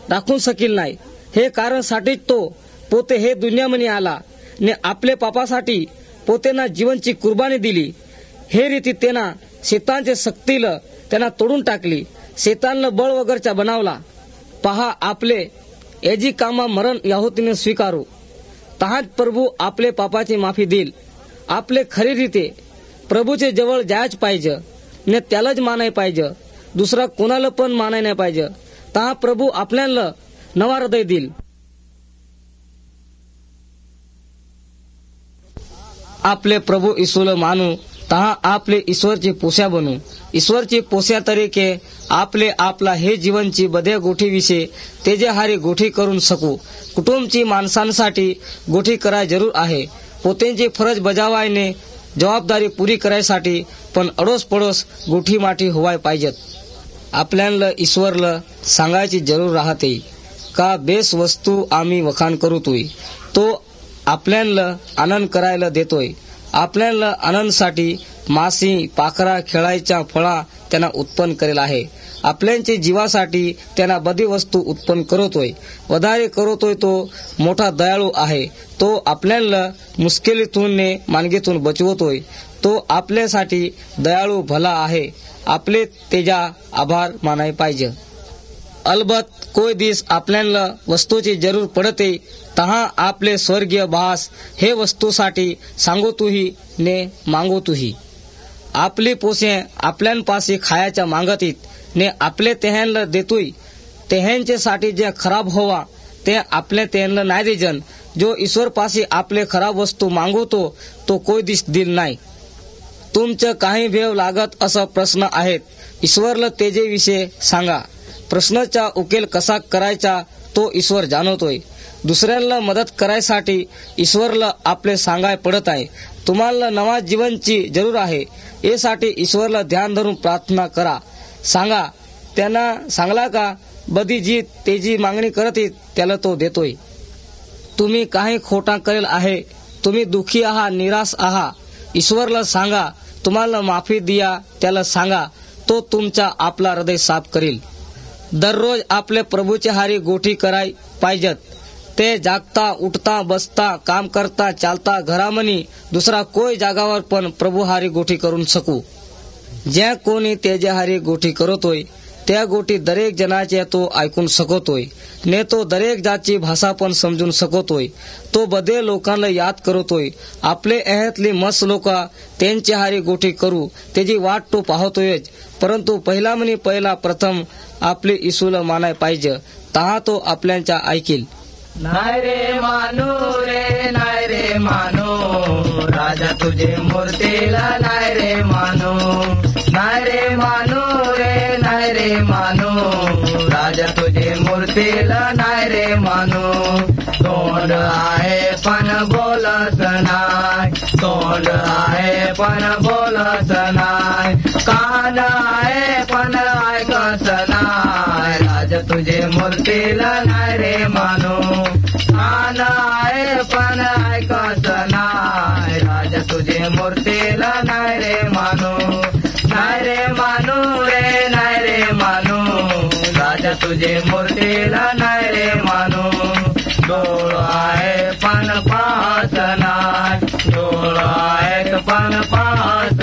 राखून सकील नाही. हे कारण साठीच तो पोते हे दुनियामनी आला ने आपले पापासाठी पोतेना जीवनची कुर्बानी दिली. हे रीती त्यांना शैतानचे सक्तीला त्यांना तोडून टाकली. शैताननं बळ वगरचा बनवला. पहा आपले एजी कामा मरण याहुतीने स्वीकारू. तहाच प्रभू आपले पापाची माफी देईल. आपले खरी रीते प्रभूचे जवळ जायच पाहिजे ने त्यालाच मानाय पाहिजे. दुसरा कोणाला पण मानाय नाही पाहिजे. तहा प्रभू आपल्याला नवा हृदय देईल. आपले प्रभू ईश्वरला मानू तहा आपले ईश्वरची पोस्या बनू. ईश्वरची पोस्या तरीके आपले आपला हे जीवनची बध्या गोठीविषयी तेजे हारी गोठी करून सकू. कुटुंबची माणसांसाठी गोठी कराय जरूर आहे. पोतेंची फरज बजावायने जबाबदारी पुरी करायसाठी पण अडोस पडोस गोठी माठी होवाय पाहिजेत. आपल्याला ईश्वरला सांगायची जरूर राहते का बेस वस्तू आम्ही वखाण करूतोय. तो आपल्याला आनंद करायला देतोय. आपल्याला आनंदसाठी मासी पाखरा खेळायच्या फळा त्यांना उत्पन्न करेल आहे. आपल्याच्या जीवासाठी त्यांना बधी वस्तू उत्पन्न करतोय. वधारे करतोय. तो मोठा दयाळू आहे. तो आपल्याला मुश्किलीतून मानगीतून बचवतोय. तो आपल्यासाठी दयाळू भला आहे. आपले तेजा आभार मानाय पाहिजे. अलबत कोई दिस आपल्याला वस्तूची जरूर पडते तहा आपले स्वर्गीय भास हे वस्तूसाठी सांगोतुही ने मागोतुही. आपली पोसे आपल्यापाशी खायच्या मागतीत ने आपले तेहनला देतोय. तेहनचे साठी जे खराब होवा ते आपले तेहनला नाही देजन. जो ईश्वर पाशी आपले खराब वस्तू मागवतो तो कोई दिस दिल नाही. तुमचं काही भेव लागत असा प्रश्न आहेत. ईश्वरला तेजे विषय सांगा. प्रश्नाचा उकेल कसा करायचा तो ईश्वर जाणतोय. दुसऱ्यांना मदत करायसाठी ईश्वरला आपले सांगाय पडत आहे. तुम्हाला नवा जीवनची जरूर आहे. यासाठी ईश्वरला ध्यान धरून प्रार्थना करा. सांगा त्यांना सांगला का बधी जी तेजी मागणी करते त्याला तो देतोय. तुम्ही काही खोटा करेल आहे. तुम्ही दुखी आहात निराश आहात. ईश्वरला सांगा. तुम्हाला माफी दिया त्याला सांगा. तो तुमचा आपला हृदय साफ करील. दररोज आपले प्रभूचे हारी गोठी कराय पाहिजेत. ते जागता उठता बसता काम करता चालता घरामनी दुसरा कोई जागावर पण प्रभू हारी गोठी करून सकू. ज्या कोणी तेजे हारी गोठी करतोय त्या गोठी दरेक जनाचे तो ऐकून सकतोय ने तो दरेक जातची भाषा पण समजून सकतोय. तो बदे लोकांना याद करतोय. आपले एहतली मस्त लोक त्यांची हारी गोठी करू त्याची वाट तो पाहतोयच. परंतु पहिला प्रथम आपले ईशूला मानाय पाहिजे. तहा तो आपल्याच्या ऐकील. नाय रे मानो राजा तुझे मूर्तीला नाय रे मानो. नाय रे मानो राजा तुझे मूर्तीला नाय रे मानो. तोंड आहे पण बोलत नाय. तोंड आहे पण बोलत नाय. कान आहे पण ऐकत नाय. राजा तुझे मूर्तीला नाय रे मानो. कान आहे पण ऐकत नाय. राजा तुझे मूर्तीला नाय रे मानो. नाय रे मानो राजा तुझे मूर्तीला नाय रे मानो. डोळ आहे पण पाहत नाय. डोळ आहे पण पाहत